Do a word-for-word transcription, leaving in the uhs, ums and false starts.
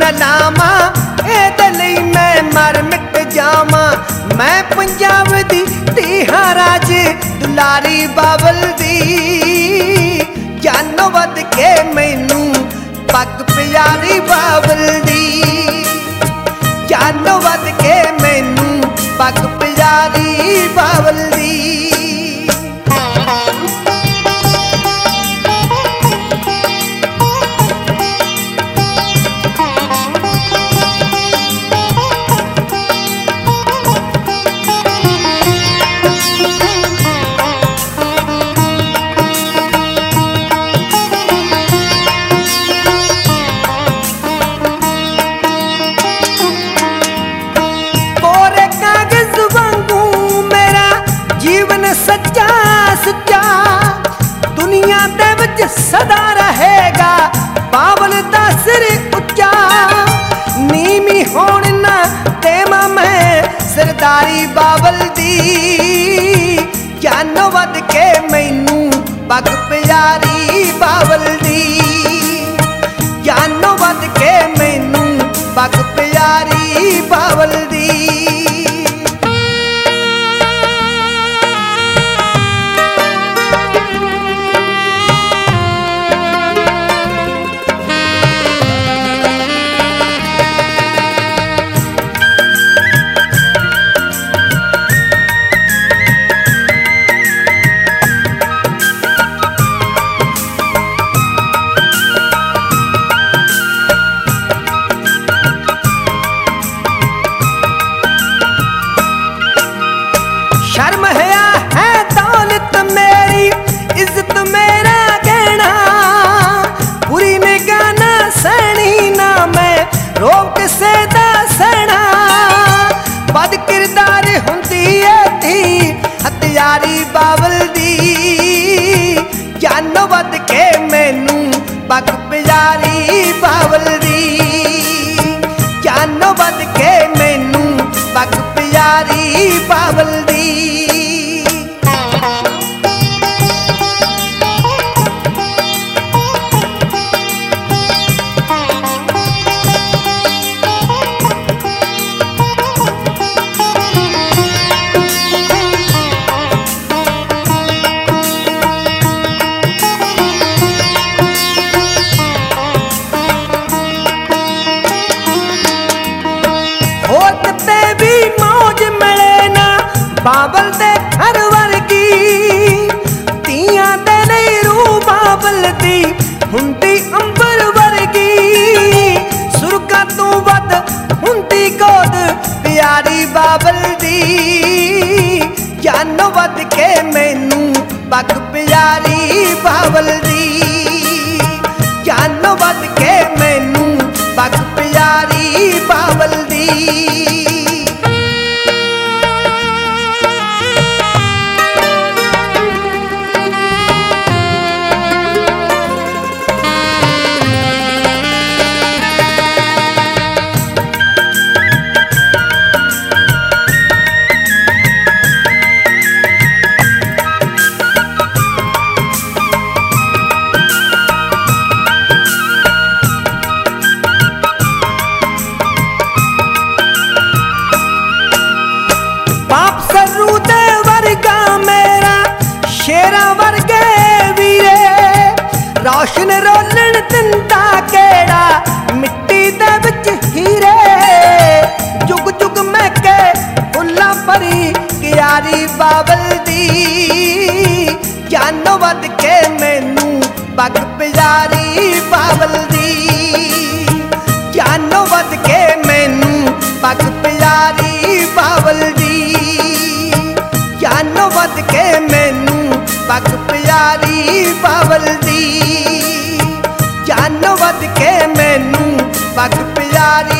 लावा एदे लई मैं मर मिट जावा। मैं पंजाब दी धी हां राज दुलारी बाबल दी, जानो वध के मैनू पग प्यारी बाबल दी, जानो वध के मैनू पग प्यारी बाबल दी। सच्चा सच्चा दुनिया दे विच सदा रहेगा बाबल दा सिर उच्चा। नीमी होण ना देवा मैं सरदारी बाबल दी, जानो वध के मैनू पग प्यारी बाबल दी, जानो वध के मैनू पग प्यारी बाबल दी। शर्म हया है दौलत मेरी इज्जत मेरा गहना, बुरी निगाह ना सहनी ना मैं रोक से दसना। बद किरदार हुंदी है धी हत्यारी बाबल दी, जानो वध के मैनू पग प्यारी बाबल दी, जानो वध के मैनू पग प्यारी बाबल दी। होत ते भी मौज मिले ना बाबल दे घर वर्गी, तियां दे लई रूह बाबल दी हुंदी अंबर वर्गी। सुरगा तू वध हुंदी गोद प्यारी बाबल दी, जानो वध के मैनू पग प्यारी बाबल दी, जानो वध के मैनू पग प्यारी बाबल दी। बाप सरू दे वर्गा मेरा शेरा वर्गे वीरे, रोशन रोलन दिंदा केड़ा मिट्टी दे विच हीरे। जुग जुग महके फुल्लां भरी क्यारी बाबल दी, जानो वध के मैनू पग प्यारी बाबल दी, जानो वध के मैनू पग प्यारी बाबल दी, जानो वध के मैनू पग प्यारी बाबल दी, जानो वध के मैनू पग प्यारी